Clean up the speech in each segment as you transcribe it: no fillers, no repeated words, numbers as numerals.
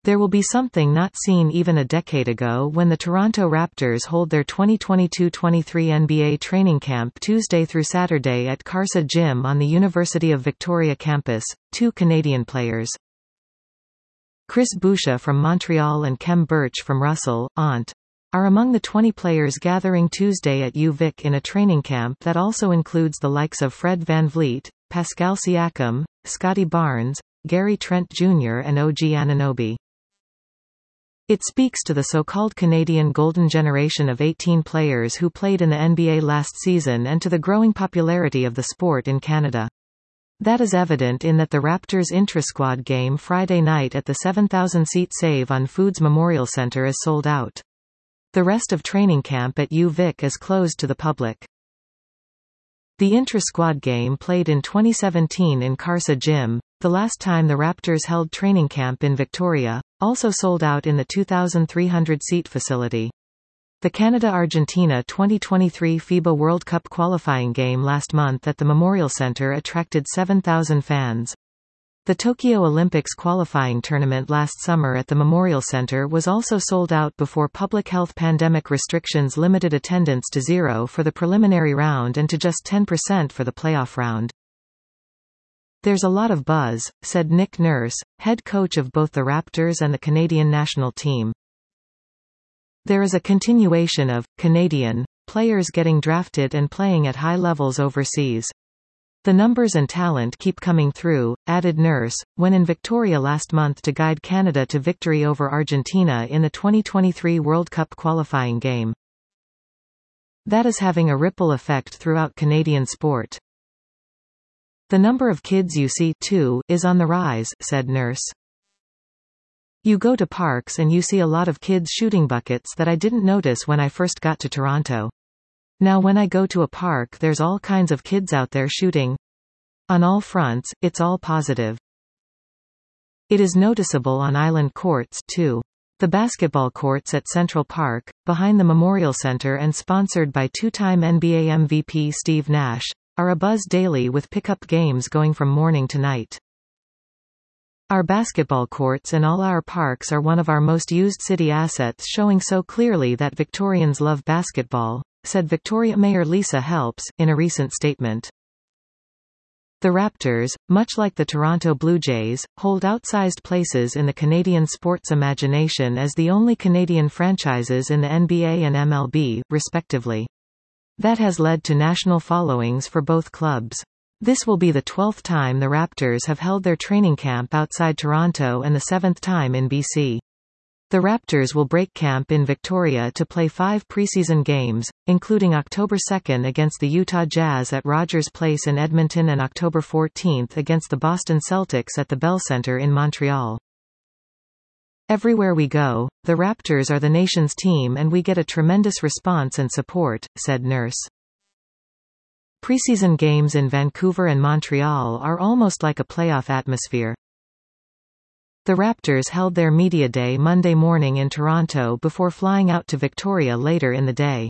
There will be something not seen even a decade ago when the Toronto Raptors hold their 2022-23 NBA training camp Tuesday through Saturday at Carsa Gym on the University of Victoria campus. 2 Canadian players, Chris Boucher from Montreal and Kem Birch from Russell, Ont, are among the 20 players gathering Tuesday at UVic in a training camp that also includes the likes of Fred VanVleet, Pascal Siakam, Scotty Barnes, Gary Trent Jr. and OG Anunoby. It speaks to the so-called Canadian golden generation of 18 players who played in the NBA last season and to the growing popularity of the sport in Canada. That is evident in that the Raptors intra-squad game Friday night at the 7,000-seat Save on Foods Memorial Centre is sold out. The rest of training camp at UVic is closed to the public. The intra-squad game played in 2017 in Carsa Gym, the last time the Raptors held training camp in Victoria, also sold out in the 2,300-seat facility. The Canada-Argentina 2023 FIBA World Cup qualifying game last month at the Memorial Centre attracted 7,000 fans. The Tokyo Olympics qualifying tournament last summer at the Memorial Centre was also sold out before public health pandemic restrictions limited attendance to 0 for the preliminary round and to just 10% for the playoff round. "There's a lot of buzz," said Nick Nurse, head coach of both the Raptors and the Canadian national team. "There is a continuation of Canadian players getting drafted and playing at high levels overseas. The numbers and talent keep coming through," added Nurse, when in Victoria last month to guide Canada to victory over Argentina in the 2023 World Cup qualifying game. "That is having a ripple effect throughout Canadian sport. The number of kids you see, too, is on the rise," said Nurse. "You go to parks and you see a lot of kids shooting buckets that I didn't notice when I first got to Toronto. Now when I go to a park there's all kinds of kids out there shooting. On all fronts, it's all positive. It is noticeable on island courts, too. The basketball courts at Central Park, behind the Memorial Centre and sponsored by 2-time NBA MVP Steve Nash, are abuzz daily with pickup games going from morning to night. Our basketball courts and all our parks are one of our most used city assets, showing so clearly that Victorians love basketball," said Victoria Mayor Lisa Helps, in a recent statement. The Raptors, much like the Toronto Blue Jays, hold outsized places in the Canadian sports imagination as the only Canadian franchises in the NBA and MLB, respectively. That has led to national followings for both clubs. This will be the 12th time the Raptors have held their training camp outside Toronto and the 7th time in BC. The Raptors will break camp in Victoria to play 5 preseason games, including October 2 against the Utah Jazz at Rogers Place in Edmonton and October 14 against the Boston Celtics at the Bell Centre in Montreal. "Everywhere we go, the Raptors are the nation's team and we get a tremendous response and support," said Nurse. Preseason games in Vancouver and Montreal are almost like a playoff atmosphere. The Raptors held their media day Monday morning in Toronto before flying out to Victoria later in the day.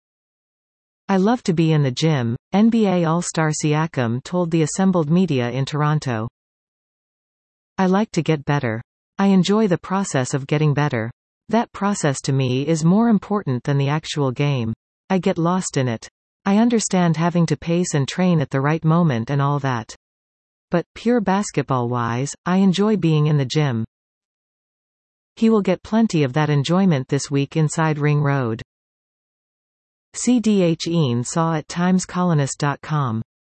"I love to be in the gym," NBA All-Star Siakam told the assembled media in Toronto. "I like to get better. I enjoy the process of getting better. That process to me is more important than the actual game. I get lost in it. I understand having to pace and train at the right moment and all that. But, pure basketball-wise, I enjoy being in the gym." He will get plenty of that enjoyment this week inside Ring Road. CDH Ian saw at timescolonist.com.